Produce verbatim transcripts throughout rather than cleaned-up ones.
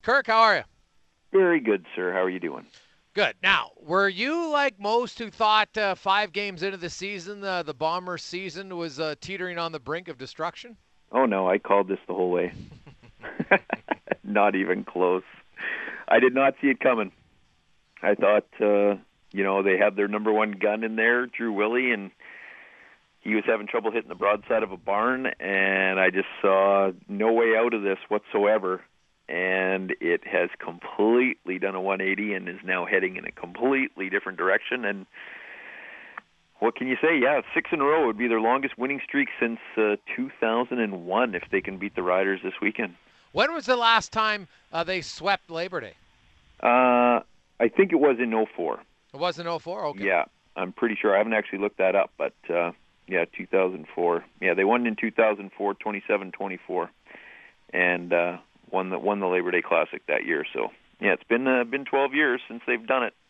Kirk, how are you? Very good, sir. How are you doing? Good. Now, were you like most who thought uh, five games into the season, uh, the Bombers' season was uh, teetering on the brink of destruction? Oh, no, I called this the whole way. Not even close. I did not see it coming. I thought, uh, you know, they had their number one gun in there, Drew Willie, and he was having trouble hitting the broadside of a barn, and I just saw no way out of this whatsoever. And it has completely done a one eighty and is now heading in a completely different direction. And what can you say? Yeah, six in a row would be their longest winning streak since uh, two thousand one if they can beat the Riders this weekend. When was the last time uh, they swept Labor Day? Uh, I think it was in oh four. It was in oh four? Okay. Yeah, I'm pretty sure. I haven't actually looked that up, but uh, yeah, two thousand four. Yeah, they won in two thousand four, twenty-seven twenty-four. And uh, won the won the Labor Day Classic that year. So yeah, it's been uh, been twelve years since they've done it.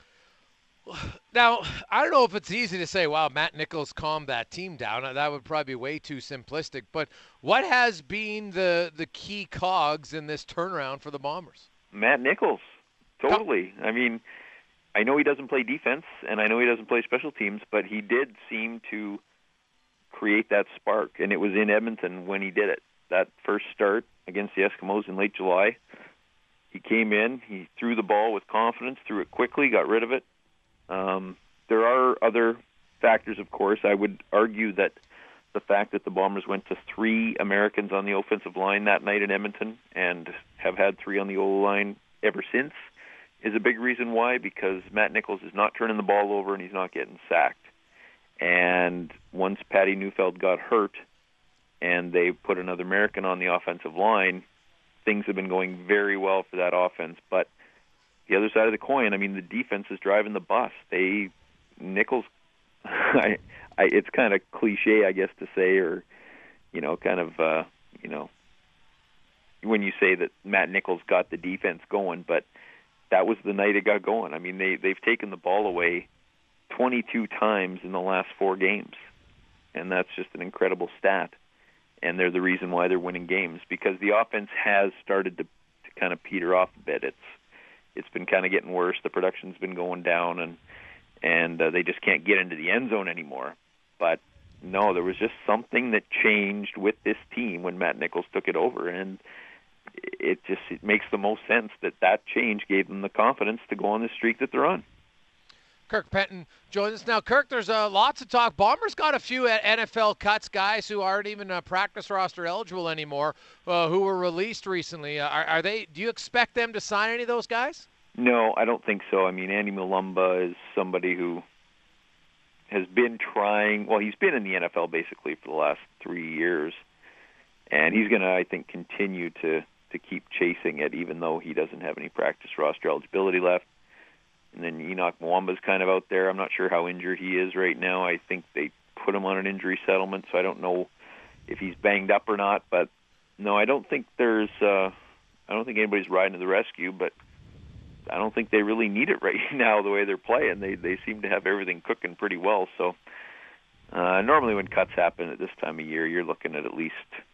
Now, I don't know if it's easy to say, wow, Matt Nichols calmed that team down. That would probably be way too simplistic. But what has been the the key cogs in this turnaround for the Bombers? Matt Nichols, totally. I mean, I know he doesn't play defense, and I know he doesn't play special teams, but he did seem to create that spark, and it was in Edmonton when he did it. That first start against the Eskimos in late July, he came in, he threw the ball with confidence, threw it quickly, got rid of it. Um, there are other factors, of course. I would argue that the fact that the Bombers went to three Americans on the offensive line that night in Edmonton and have had three on the O-line ever since is a big reason why, because Matt Nichols is not turning the ball over and he's not getting sacked. And once Patty Neufeld got hurt, and they put another American on the offensive line, things have been going very well for that offense. But the other side of the coin, I mean, the defense is driving the bus. They, Nichols, I, I, it's kind of cliche, I guess, to say, or, you know, kind of, uh, you know, when you say that Matt Nichols got the defense going, but that was the night it got going. I mean, they, they've taken the ball away twenty-two times in the last four games, and that's just an incredible stat. And they're the reason why they're winning games, because the offense has started to, to kind of peter off a bit. It's it's been kind of getting worse. The production's been going down, and and uh, they just can't get into the end zone anymore. But no, there was just something that changed with this team when Matt Nichols took it over, and it just it makes the most sense that that change gave them the confidence to go on the streak that they're on. Kirk Penton joins us now. Kirk, there's uh, lots of talk. Bombers got a few N F L cuts, guys who aren't even uh, practice roster eligible anymore, uh, who were released recently. Uh, are, are they? Do you expect them to sign any of those guys? No, I don't think so. I mean, Andy Mulumba is somebody who has been trying. Well, he's been in the N F L basically for the last three years, and he's going to, I think, continue to to keep chasing it, even though he doesn't have any practice roster eligibility left. And then Enoch Mwamba's kind of out there. I'm not sure how injured he is right now. I think they put him on an injury settlement, so I don't know if he's banged up or not. But no, I don't think there's. Uh, I don't think anybody's riding to the rescue. But I don't think they really need it right now the way they're playing. They they seem to have everything cooking pretty well. So uh, normally when cuts happen at this time of year, you're looking at at least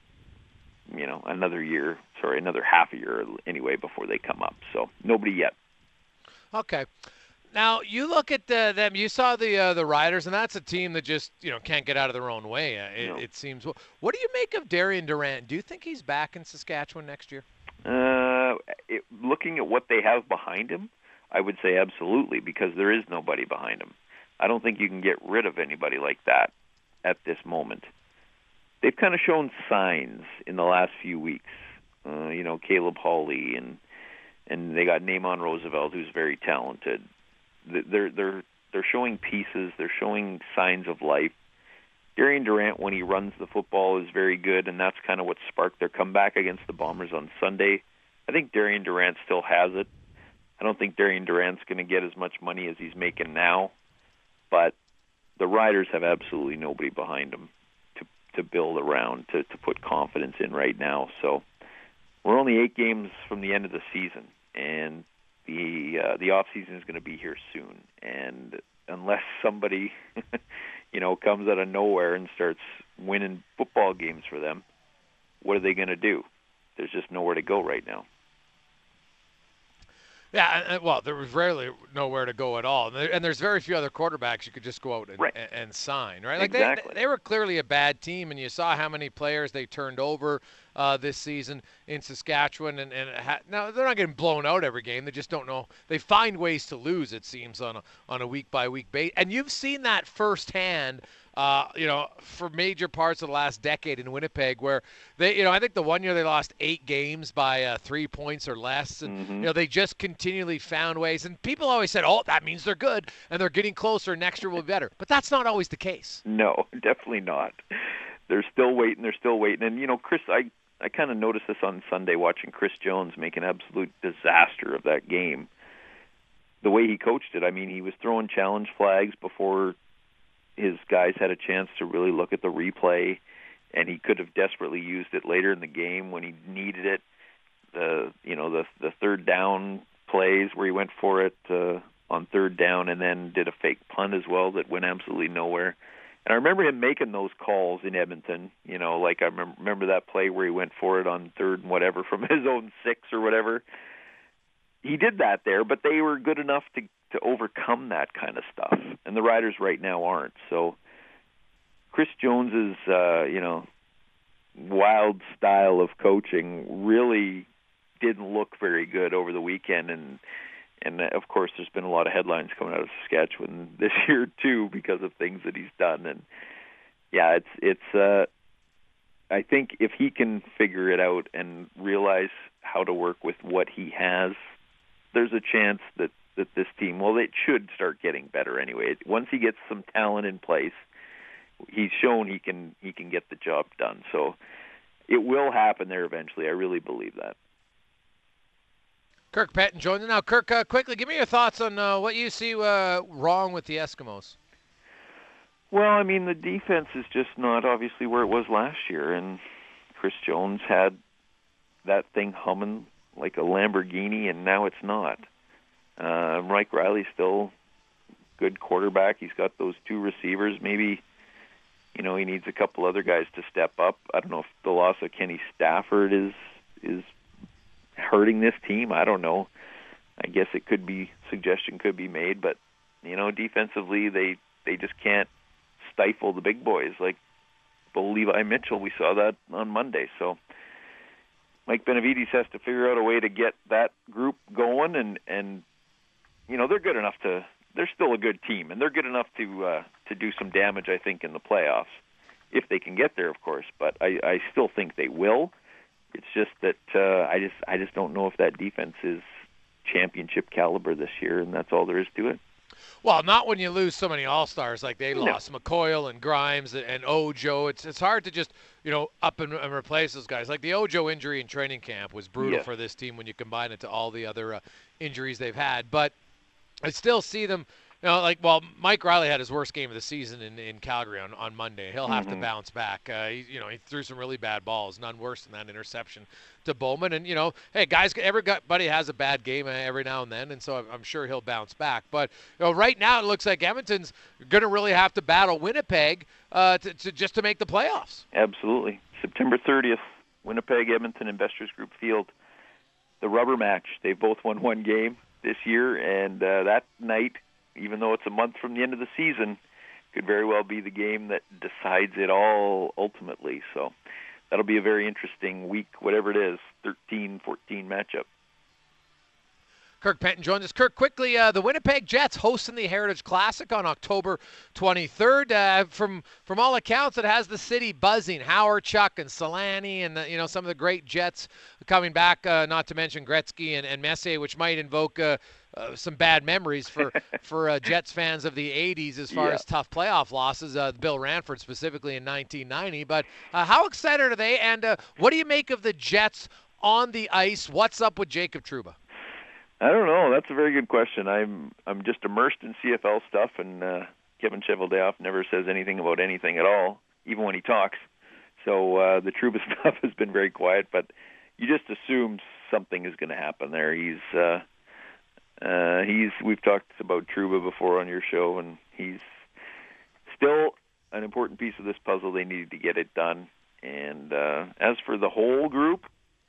you know another year. Sorry, another half a year anyway before they come up. So nobody yet. Okay. Now, you look at uh, them. You saw the uh, the Riders, and that's a team that just you know can't get out of their own way, uh, it, No. it seems. What do you make of Darian Durant? Do you think he's back in Saskatchewan next year? Uh, it, looking at what they have behind him, I would say absolutely, because there is nobody behind him. I don't think you can get rid of anybody like that at this moment. They've kind of shown signs in the last few weeks. Uh, you know, Caleb Hawley and and they got Namon Roosevelt, who's very talented. They're they're they're showing pieces. They're showing signs of life. Darian Durant, when he runs the football, is very good, and that's kind of what sparked their comeback against the Bombers on Sunday. I think Darian Durant still has it. I don't think Darian Durant's going to get as much money as he's making now, but the Riders have absolutely nobody behind them to to build around, to, to put confidence in right now. So we're only eight games from the end of the season, and the uh, the off season is going to be here soon. And unless somebody, you know, comes out of nowhere and starts winning football games for them, what are they going to do? There's just nowhere to go right now. Yeah, and, well, there was rarely nowhere to go at all, and, there, and there's very few other quarterbacks you could just go out and, Right. and, and sign, right? Like they Exactly. they were clearly a bad team, and you saw how many players they turned over uh, this season in Saskatchewan, and and ha- now they're not getting blown out every game. They just don't know. They find ways to lose. It seems on a on a week by week base, and you've seen that firsthand. Uh, you know, for major parts of the last decade in Winnipeg, where they, you know, I think the one year they lost eight games by uh, three points or less, and Mm-hmm. you know they just continually found ways. And people always said, "Oh, that means they're good and they're getting closer. Next year will be better," but that's not always the case. No, definitely not. They're still waiting. They're still waiting. And you know, Chris, I I kind of noticed this on Sunday watching Chris Jones make an absolute disaster of that game. The way he coached it, I mean, he was throwing challenge flags before his guys had a chance to really look at the replay, and he could have desperately used it later in the game when he needed it. The you know the the third down plays where he went for it uh, on third down and then did a fake punt as well that went absolutely nowhere. And I remember him making those calls in Edmonton. You know, like I remember, remember that play where he went for it on third and whatever from his own six or whatever. He did that there, but they were good enough to to overcome that kind of stuff, and the Riders right now aren't. So Chris Jones's uh, you know wild style of coaching really didn't look very good over the weekend, and and of course there's been a lot of headlines coming out of Saskatchewan this year too because of things that he's done. And yeah, it's it's uh, I think if he can figure it out and realize how to work with what he has, there's a chance that that this team, well, it should start getting better anyway. Once he gets some talent in place, he's shown he can he can get the job done. So it will happen there eventually. I really believe that. Kirk Penton joins us now. Kirk, uh, quickly, give me your thoughts on uh, what you see uh, wrong with the Eskimos. Well, I mean, the defense is just not obviously where it was last year, and Chris Jones had that thing humming like a Lamborghini, and now it's not. Uh, Mike Riley's still good quarterback. He's got those two receivers. Maybe, you know, he needs a couple other guys to step up. I don't know if the loss of Kenny Stafford is is hurting this team. I don't know. I guess it could be, suggestion could be made, but, you know, defensively they, they just can't stifle the big boys like Bo Levi Mitchell. We saw that on Monday. So Mike Benavides has to figure out a way to get that group going, and, and you know, they're good enough to, they're still a good team, and they're good enough to uh, to do some damage, I think, in the playoffs, if they can get there, of course. But I, I still think they will. It's just that uh, I just I just don't know if that defense is championship caliber this year, and that's all there is to it. Well, not when you lose so many all-stars like they No. lost McCoyle and Grimes and, and Ojo. It's it's hard to just, you know, up and, and replace those guys. Like the Ojo injury in training camp was brutal Yes. for this team when you combine it to all the other uh, injuries they've had. But I still see them, you know, like, well, Mike Riley had his worst game of the season in, in Calgary on, on Monday. He'll have Mm-hmm. to bounce back. Uh, he, you know, he threw some really bad balls, none worse than that interception to Bowman. And, you know, hey, guys, everybody has a bad game every now and then, and so I'm, I'm sure he'll bounce back. But, you know, right now it looks like Edmonton's going to really have to battle Winnipeg uh, to, to just to make the playoffs. Absolutely. September thirtieth, Winnipeg, Edmonton, Investors Group Field. The rubber match. They both won one game this year, and uh, that night, even though it's a month from the end of the season, could very well be the game that decides it all ultimately. So that'll be a very interesting week, whatever it is, thirteen fourteen matchup. Kirk Penton joins us. Kirk, quickly, uh, the Winnipeg Jets hosting the Heritage Classic on October twenty-third. Uh, from from all accounts, it has the city buzzing. Howard, Chuck, and Solani, and the, you know some of the great Jets coming back. Uh, not to mention Gretzky and, and Messier, which might invoke uh, uh, some bad memories for for uh, Jets fans of the eighties as far Yeah. as tough playoff losses. Uh, Bill Ranford specifically in nineteen ninety. But uh, how excited are they? And uh, what do you make of the Jets on the ice? What's up with Jacob Trouba? I don't know. That's a very good question. I'm I'm just immersed in C F L stuff, and uh, Kevin Cheveldayoff never says anything about anything at all, even when he talks. So uh, the Trouba stuff has been very quiet, but you just assume something is going to happen there. He's uh, uh, he's we've talked about Trouba before on your show, and he's still an important piece of this puzzle. They needed to get it done. And uh, as for the whole group,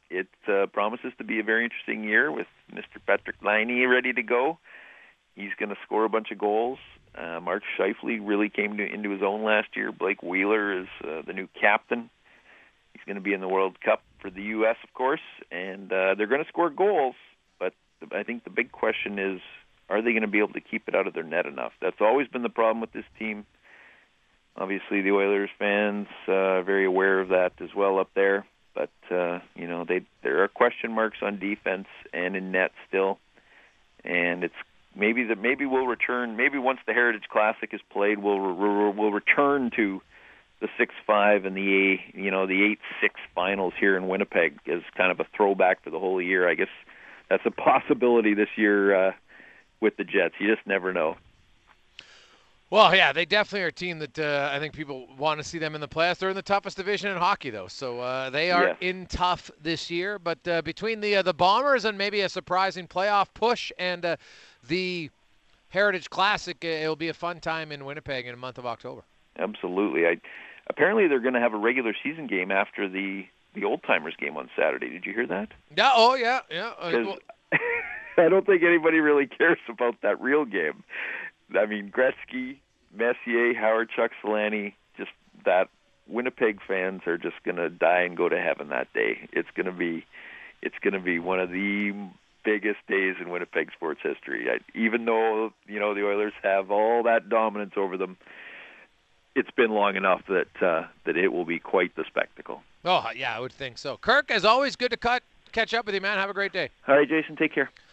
it uh, promises to be a very interesting year with Mister Patrick Laine ready to go. He's going to score a bunch of goals. Uh, Mark Scheifele really came to, into his own last year. Blake Wheeler is uh, the new captain. He's going to be in the World Cup for the U S, of course, and uh, they're going to score goals. But I think the big question is, are they going to be able to keep it out of their net enough? That's always been the problem with this team. Obviously, the Oilers fans uh, are very aware of that as well up there. But, uh, you know, they there are question marks on defense and in net still. And it's maybe that maybe we'll return, maybe once the Heritage Classic is played, we'll, we'll, we'll return to the six five and the, you know, the eight six finals here in Winnipeg as kind of a throwback for the whole year. I guess that's a possibility this year uh, with the Jets. You just never know. Well, yeah, they definitely are a team that uh, I think people want to see them in the playoffs. They're in the toughest division in hockey, though, so uh, they are yes. in tough this year. But uh, between the uh, the Bombers and maybe a surprising playoff push and uh, the Heritage Classic, uh, it'll be a fun time in Winnipeg in the month of October. Absolutely. I, apparently, they're going to have a regular season game after the the Old Timers game on Saturday. Did you hear that? Yeah. Oh, yeah, yeah. Uh, well, I don't think anybody really cares about that real game. I mean, Gretzky, Messier, Howard, Chuck Solani, just that Winnipeg fans are just going to die and go to heaven that day. It's going to be, it's going to be one of the biggest days in Winnipeg sports history. I, even though you know the Oilers have all that dominance over them, it's been long enough that uh, that it will be quite the spectacle. Oh yeah, I would think so. Kirk, as always, good to cut catch up with you, man. Have a great day. All right, Jason, take care.